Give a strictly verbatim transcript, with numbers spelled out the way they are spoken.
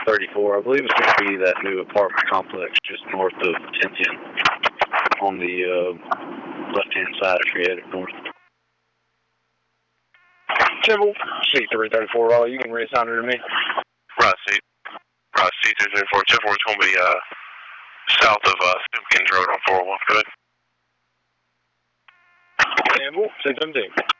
thirty-four. I believe it's going to be that new apartment complex just north of ten ten on the uh, left-hand side if you're headed north. Temple, C three thirty-four, Raleigh, you can reassign her to me. Right, C, right, C three thirty-four. Temple is going to be uh, south of uh, Simpkins Road on four oh one. Good. Temple, six seventeen.